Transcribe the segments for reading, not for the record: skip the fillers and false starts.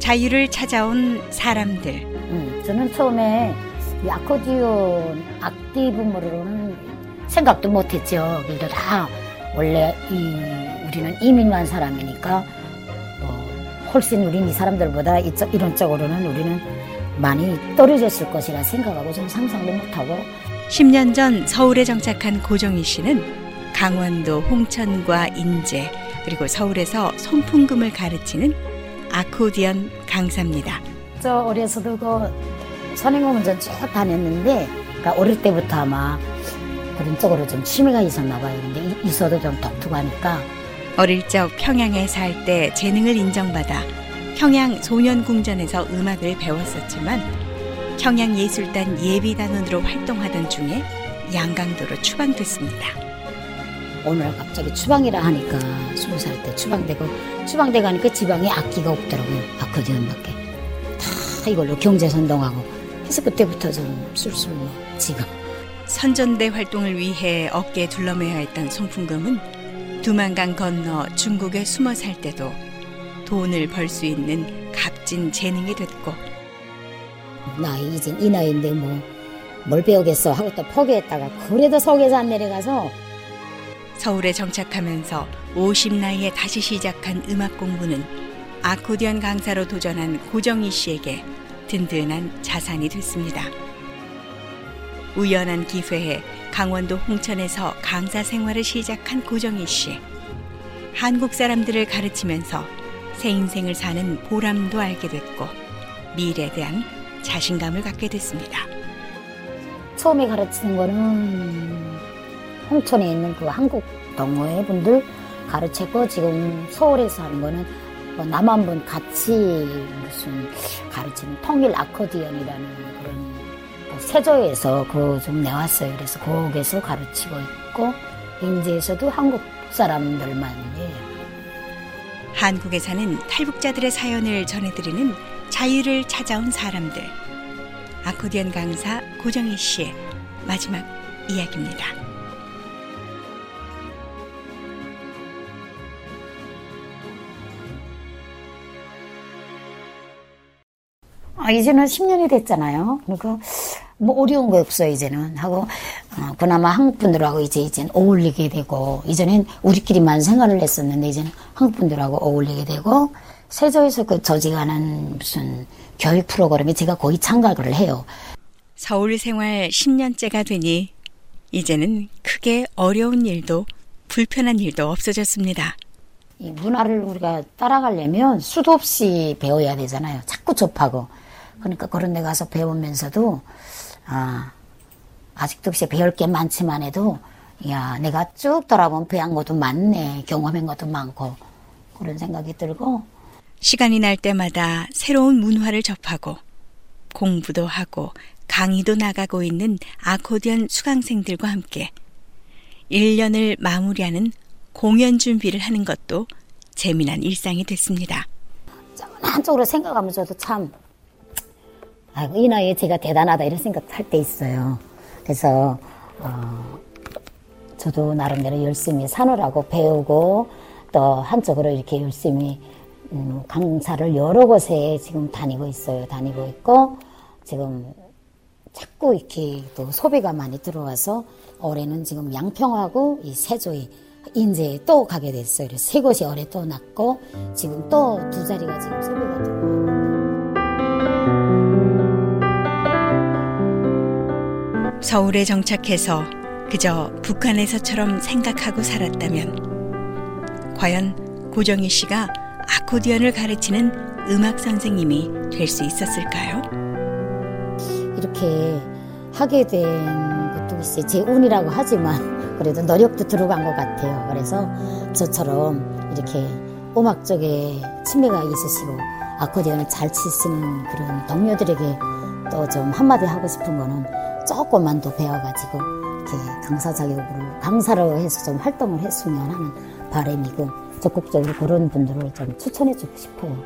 자유를 찾아온 사람들. 저는 처음에 이 아코디언 악기 부분으로는 생각도 못했죠. 그래도 다 원래 우리는 이민 간 사람이니까 훨씬 우린 이 사람들보다 이런 쪽으로는 우리는 많이 떨어졌을 것이라 생각하고 좀 상상도 못하고. 10년 전 서울에 정착한 고정희 씨는 강원도 홍천과 인제 그리고 서울에서 손풍금을 가르치는 아코디언 강사입니다. 저 어려서도 선행공원전 쭉 다녔는데, 그러니까 어릴 때부터 아마 그런 쪽으로 좀 취미가 있었나 봐요. 근데 있어도 좀 독특하니까. 어릴 적 평양에 살 때 재능을 인정받아 평양 소년궁전에서 음악을 배웠었지만 평양예술단 예비단원으로 활동하던 중에 양강도로 추방됐습니다. 오늘 갑자기 추방이라 하니까 20살 때 추방돼 가니까 지방에 악기가 없더라고요. 아코디언밖에. 다 이걸로 경제선동하고 그래서 그때부터 좀 술술 지금. 선전대 활동을 위해 어깨에 둘러매야 했던 손풍금은 두만강 건너 중국에 숨어 살 때도 돈을 벌 수 있는 값진 재능이 됐고, 이제 이 나이인데 뭘 배우겠어 하고 또 포기했다가 그래도 서울에서 안 내려가서 서울에 정착하면서 50 나이에 다시 시작한 음악 공부는 아코디언 강사로 도전한 고정희 씨에게 든든한 자산이 됐습니다. 우연한 기회에 강원도 홍천에서 강사 생활을 시작한 고정희 씨. 한국 사람들을 가르치면서 새 인생을 사는 보람도 알게 됐고 미래에 대한 자신감을 갖게 됐습니다. 처음에 가르치는 거는 홍천에 있는 그 한국 동호회 분들 가르쳤고, 지금 서울에서 하는 거는 남한분 같이 무슨 가르치는 통일 아코디언이라는 그런 세조에서 그거 좀 내왔어요. 그래서 거기서 가르치고 있고, 인제에서도 한국 사람들만 해요. 한국에 사는 탈북자들의 사연을 전해드리는 자유를 찾아온 사람들. 아코디언 강사 고정희 씨의 마지막 이야기입니다. 이제는 10년이 됐잖아요. 그러니까 어려운 거 없어요, 이제는. 하고 그나마 한국 분들하고 이제는 어울리게 되고, 이전엔 우리끼리만 생활을 했었는데 이제는 한국 분들하고 어울리게 되고, 세조에서 조직하는 무슨 교육 프로그램에 제가 거의 참가를 해요. 서울 생활 10년째가 되니 이제는 크게 어려운 일도 불편한 일도 없어졌습니다. 이 문화를 우리가 따라가려면 수도 없이 배워야 되잖아요. 자꾸 접하고. 그러니까 그런 데 가서 배우면서도 아직도 혹시 배울 게 많지만 해도 내가 쭉 돌아보면 배운 것도 많네, 경험한 것도 많고, 그런 생각이 들고. 시간이 날 때마다 새로운 문화를 접하고 공부도 하고 강의도 나가고 있는 아코디언 수강생들과 함께 1년을 마무리하는 공연 준비를 하는 것도 재미난 일상이 됐습니다. 한쪽으로 생각하면 저도 참 이 나이에 제가 대단하다 이런 생각할 때 있어요. 그래서 저도 나름대로 열심히 사느라고 배우고, 또 한쪽으로 이렇게 열심히 강사를 여러 곳에 지금 다니고 있고, 지금 자꾸 이렇게 또 소비가 많이 들어와서 올해는 지금 양평하고 이 세조에 인제에 또 가게 됐어요. 그래서 세 곳이 올해 또 났고, 지금 또 두 자리가 지금 소비가 들어와요. 서울에 정착해서 그저 북한에서처럼 생각하고 살았다면 과연 고정희 씨가 아코디언을 가르치는 음악 선생님이 될 수 있었을까요? 이렇게 하게 된 것도 글쎄 제 운이라고 하지만 그래도 노력도 들어간 것 같아요. 그래서 저처럼 이렇게 음악 쪽에 취미가 있으시고 아코디언을 잘 치시는 그런 동료들에게 또 좀 한마디 하고 싶은 거는 조금만 더 배워가지고 이렇게 강사 자격으로 강사로 해서 좀 활동을 했으면 하는 바람이고, 적극적으로 그런 분들을 좀 추천해주고 싶어요.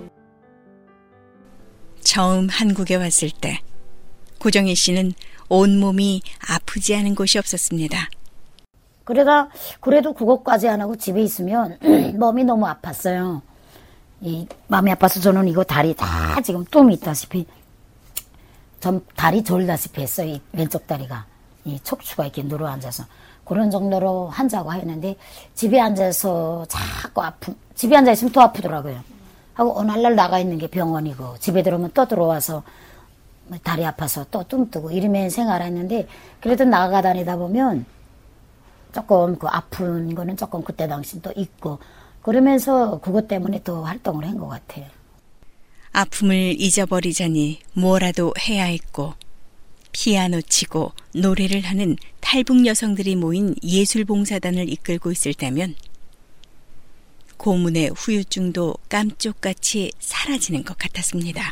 처음 한국에 왔을 때 고정희 씨는 온몸이 아프지 않은 곳이 없었습니다. 그래도 그것까지 안 하고 집에 있으면 몸이 너무 아팠어요. 마음이 아파서 저는 이거 다리 다 지금 똥이 있다시피 좀 다리 졸다시피 했어요. 이 왼쪽 다리가 이 척추가 이렇게 누워앉아서 그런 정도로 한자고 했는데 집에 앉아서 자꾸 집에 앉아 있으면 또 아프더라고요. 하고 어느 날 나가 있는 게 병원이고 집에 들어오면 또 들어와서 다리 아파서 또 뚱뜨고 이러면 생활했는데 그래도 나가 다니다 보면 조금 그 아픈 거는 조금 그때 당시 또 있고 그러면서 그것 때문에 또 활동을 한 것 같아요. 아픔을 잊어버리자니 뭐라도 해야 했고 피아노 치고 노래를 하는 탈북 여성들이 모인 예술봉사단을 이끌고 있을 때면 고문의 후유증도 깜쪽같이 사라지는 것 같았습니다.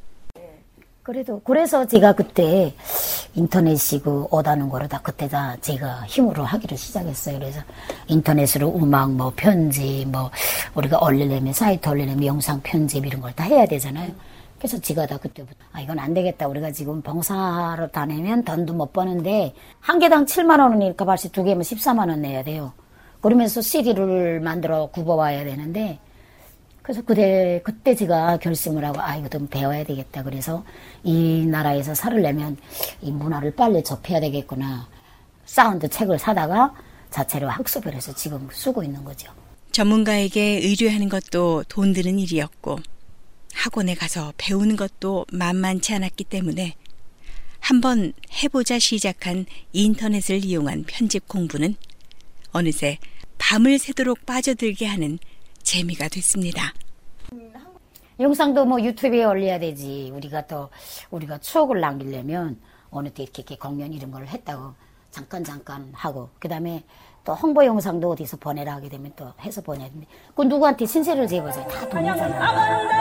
그래서 제가 그때 인터넷이고 오다는 거를 다 그때 다 제가 힘으로 하기를 시작했어요. 그래서 인터넷으로 음악, 뭐 편집, 뭐 우리가 올리려면 사이트 올리려면 영상 편집 이런 걸 다 해야 되잖아요. 그래서 제가 다 그때부터 이건 안 되겠다. 우리가 지금 봉사하러 다니면 돈도 못 버는데 한 개당 7만 원이니까 벌써 두 개면 14만 원 내야 돼요. 그러면서 CD를 만들어 굽어와야 되는데 그래서 그때 제가 결심을 하고 이거 좀 배워야 되겠다. 그래서 이 나라에서 살려면 이 문화를 빨리 접해야 되겠구나. 사운드 책을 사다가 자체로 학습을 해서 지금 쓰고 있는 거죠. 전문가에게 의뢰하는 것도 돈 드는 일이었고 학원에 가서 배우는 것도 만만치 않았기 때문에 한번 해보자 시작한 인터넷을 이용한 편집 공부는 어느새 밤을 새도록 빠져들게 하는 재미가 됐습니다. 영상도 뭐 유튜브에 올려야 되지. 우리가 추억을 남기려면 어느 때 이렇게 공연 이런 걸 했다고 잠깐 하고 그다음에 또 홍보 영상도 어디서 보내라 하게 되면 또 해서 보내야 되는데 그 누구한테 신세를 지어보세요. 다 돈이잖아요.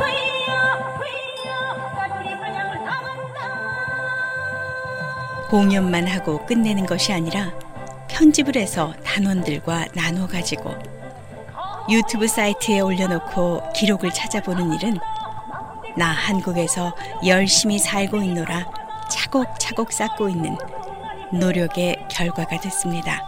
공연만 하고 끝내는 것이 아니라 편집을 해서 단원들과 나눠 가지고 유튜브 사이트에 올려놓고 기록을 찾아보는 일은 나 한국에서 열심히 살고 있노라 차곡차곡 쌓고 있는 노력의 결과가 됐습니다.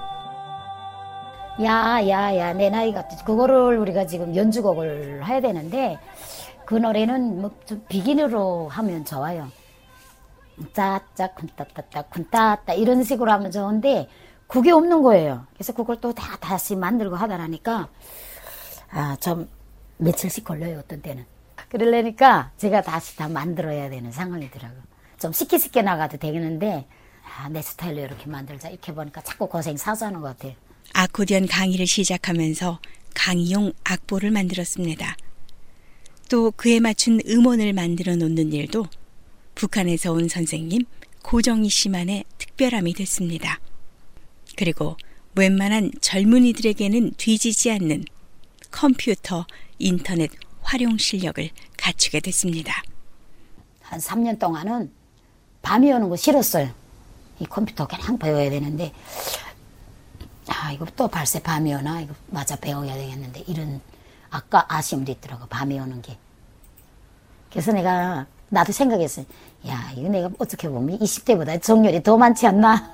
야, 내 나이가 그거를 우리가 지금 연주곡을 해야 되는데 그 노래는 뭐 좀 비긴으로 하면 좋아요. 짜짜 쿤따따따 쿤따따 이런 식으로 하면 좋은데 그게 없는 거예요. 그래서 그걸 또 다시 만들고 하다라니까 좀 며칠씩 걸려요. 어떤 때는. 그러려니까 제가 다시 다 만들어야 되는 상황이더라고요. 좀 쉽게 나가도 되겠는데 내 스타일로 이렇게 만들자 이렇게 보니까 자꾸 고생 사서 하는 것 같아요. 아코디언 강의를 시작하면서 강의용 악보를 만들었습니다. 또 그에 맞춘 음원을 만들어 놓는 일도 북한에서 온 선생님 고정희 씨만의 특별함이 됐습니다. 그리고 웬만한 젊은이들에게는 뒤지지 않는 컴퓨터, 인터넷 활용 실력을 갖추게 됐습니다. 한 3년 동안은 밤이 오는 거 싫었어요. 이 컴퓨터 그냥 배워야 되는데 이거 또 발세 밤이 오나 이거 맞아 배워야 되겠는데 이런 아쉬움도 있더라고 밤이 오는 게. 그래서 나도 생각했어요. 이거 내가 어떻게 보면 20대보다 정열이 더 많지 않나.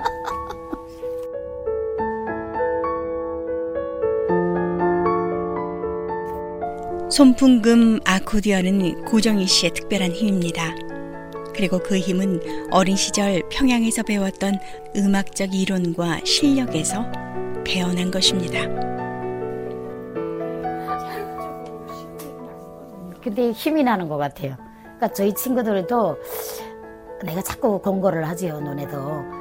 손풍금 아코디언은 고정희 씨의 특별한 힘입니다. 그리고 그 힘은 어린 시절 평양에서 배웠던 음악적 이론과 실력에서 배어난 것입니다. 근데 힘이 나는 것 같아요. 그러니까 저희 친구들도 내가 자꾸 공부를 하지요. 너네도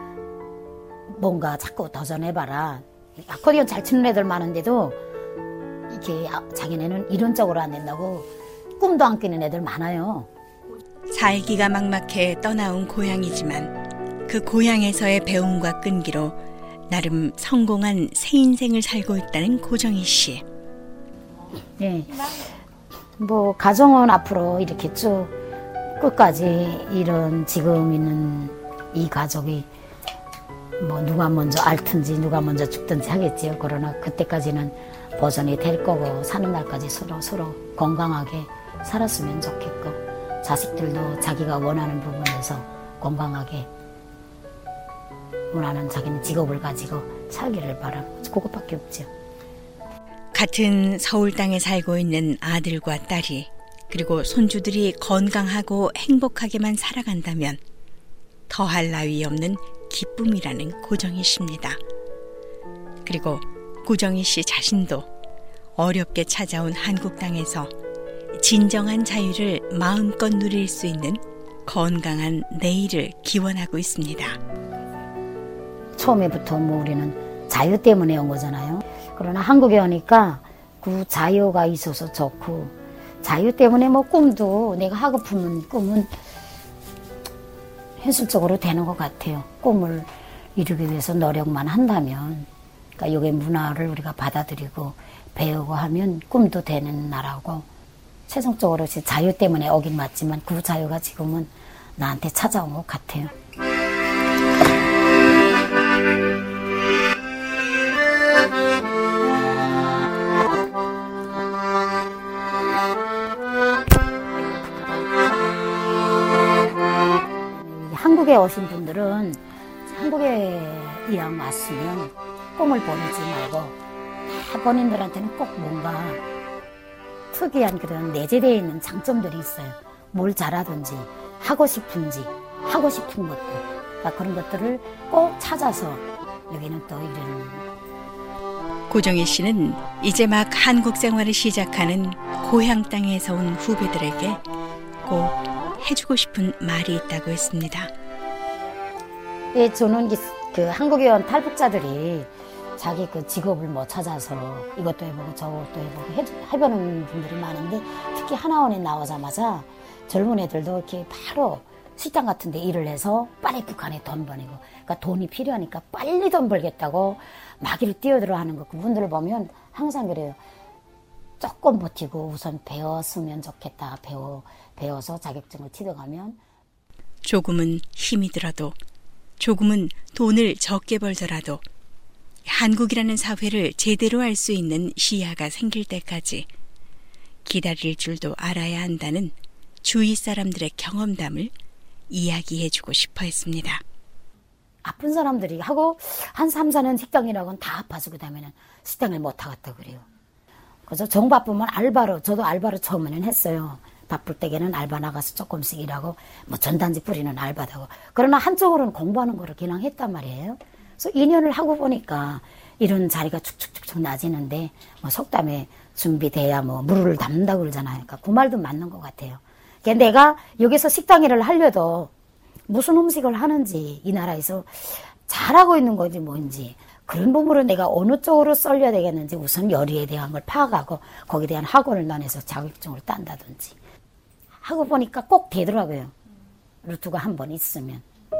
뭔가 자꾸 도전해봐라. 아코디언 잘 치는 애들 많은데도 이렇게 자기네는 이론적으로 안 된다고 꿈도 안 꾸는 애들 많아요. 살기가 막막해 떠나온 고향이지만 그 고향에서의 배움과 끈기로 나름 성공한 새 인생을 살고 있다는 고정희 씨. 네. 뭐 가정은 앞으로 이렇게 쭉 끝까지 이런 지금 있는 이 가족이 뭐 누가 먼저 앓든지 누가 먼저 죽든지 하겠지요. 그러나 그때까지는 보존이 될 거고 사는 날까지 서로 건강하게 살았으면 좋겠고 자식들도 자기가 원하는 부분에서 건강하게 원하는 자기는 직업을 가지고 살기를 바라고 그것밖에 없죠. 같은 서울 땅에 살고 있는 아들과 딸이 그리고 손주들이 건강하고 행복하게만 살아간다면 더할 나위 없는 기쁨이라는 고정희 씨입니다. 그리고 고정희 씨 자신도 어렵게 찾아온 한국 땅에서 진정한 자유를 마음껏 누릴 수 있는 건강한 내일을 기원하고 있습니다. 처음에부터 우리는 자유 때문에 온 거잖아요. 그러나 한국에 오니까 그 자유가 있어서 좋고, 자유 때문에 꿈도 내가 하고픈 꿈은 현실적으로 되는 것 같아요. 꿈을 이루기 위해서 노력만 한다면, 그러니까 여기 문화를 우리가 받아들이고 배우고 하면 꿈도 되는 나라고, 최종적으로 자유 때문에 오긴 맞지만 그 자유가 지금은 나한테 찾아온 것 같아요. 한국에 오신 분들은 한국에 이왕 왔으면 꿈을 버리지 말고 다 본인들한테는 꼭 뭔가 특이한 그런 내재되어 있는 장점들이 있어요. 뭘 잘하든지 하고 싶은지 하고 싶은 것들, 그러니까 그런 것들을 꼭 찾아서 여기는 또 이런. 고정희 씨는 이제 막 한국 생활을 시작하는 고향 땅에서 온 후배들에게 꼭 해주고 싶은 말이 있다고 했습니다. 예, 저는 그 한국에 온 탈북자들이 자기 그 직업을 못 찾아서 이것도 해보고 저것도 해보고 해보는 분들이 많은데, 특히 하나원에 나오자마자 젊은 애들도 이렇게 바로 식당 같은 데 일을 해서 빨리 북한에 돈 보내고, 그러니까 돈이 필요하니까 빨리 돈 벌겠다고 마기를 뛰어들어 하는 거, 그분들을 보면 항상 그래요. 조금 버티고 우선 배웠으면 좋겠다. 배워서 자격증을 취득하면 조금은 힘이 들어도, 조금은 돈을 적게 벌더라도 한국이라는 사회를 제대로 알 수 있는 시야가 생길 때까지 기다릴 줄도 알아야 한다는 주위 사람들의 경험담을 이야기해주고 싶어 했습니다. 아픈 사람들이 하고 한 3, 4년 식당이라고는 다 아파서 그 다음에는 식당을 못 하겠다 그래요. 그래서 정 바쁘면 알바로, 저도 알바로 처음에는 했어요. 바쁠 때에는 알바 나가서 조금씩 일하고 전단지 뿌리는 알바도 하고. 그러나 한쪽으로는 공부하는 거를 그냥 했단 말이에요. 그래서 2년을 하고 보니까 이런 자리가 축축축축 나지는데 속담에 준비돼야 물을 담는다고 그러잖아요. 그러니까 그 말도 맞는 것 같아요. 그러니까 내가 여기서 식당 일을 하려도 무슨 음식을 하는지, 이 나라에서 잘하고 있는 건지 뭔지, 그런 부분으로 내가 어느 쪽으로 쏠려야 되겠는지 우선 요리에 대한 걸 파악하고 거기에 대한 학원을 다녀서 자격증을 딴다든지 하고 보니까 꼭 되더라고요. 루트가 한 번 있으면.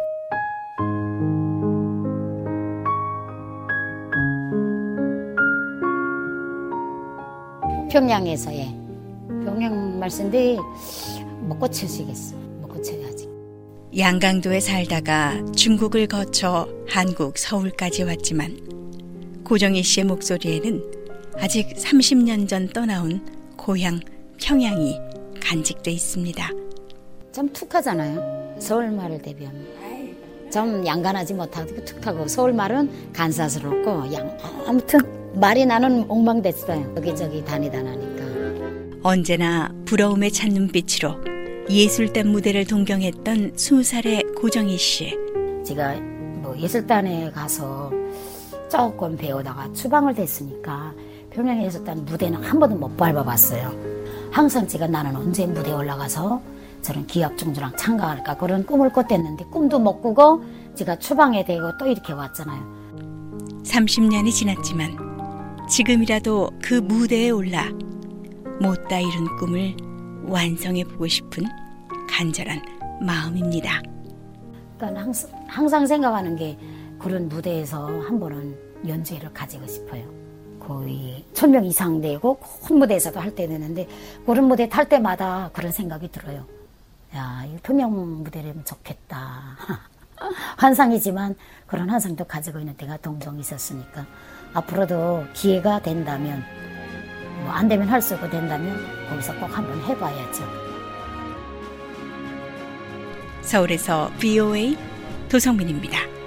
평양에서의 평양 말씀인데 못 고쳐지겠어. 못 고쳐야지. 양강도에 살다가 중국을 거쳐 한국 서울까지 왔지만 고정희 씨의 목소리에는 아직 30년 전 떠나온 고향 평양이 간직돼 있습니다. 좀 툭하잖아요. 서울말을 대비하면. 좀 양간하지 못하고 툭하고, 서울말은 간사스럽고 아무튼 말이 나는 엉망됐어요. 여기저기 다니다 나니까. 언제나 부러움에 찬 눈빛으로 예술단 무대를 동경했던 20살의 고정희 씨. 제가 예술단에 가서 조금 배우다가 추방을 됐으니까 평양 예술단 무대는 한 번도 못 밟아봤어요. 항상 제가 나는 언제 무대에 올라가서 저런 기업중주랑 참가할까 그런 꿈을 꿨댔는데 꿈도 못 꾸고 제가 추방에 되고 또 이렇게 왔잖아요. 30년이 지났지만 지금이라도 그 무대에 올라 못다 이룬 꿈을 완성해보고 싶은 간절한 마음입니다. 그러니까 항상 생각하는 게 그런 무대에서 한 번은 연주회를 가지고 싶어요. 거의 1000명 이상 되고 큰 무대에서도 할 때 되는데 그런 무대 탈 때마다 그런 생각이 들어요. 야, 이 평양 무대라면 좋겠다. 환상이지만 그런 환상도 가지고 있는 때가 동종 있었으니까 앞으로도 기회가 된다면 안 되면 할 수 없고 된다면 거기서 꼭 한번 해봐야죠. 서울에서 VOA 도성민입니다.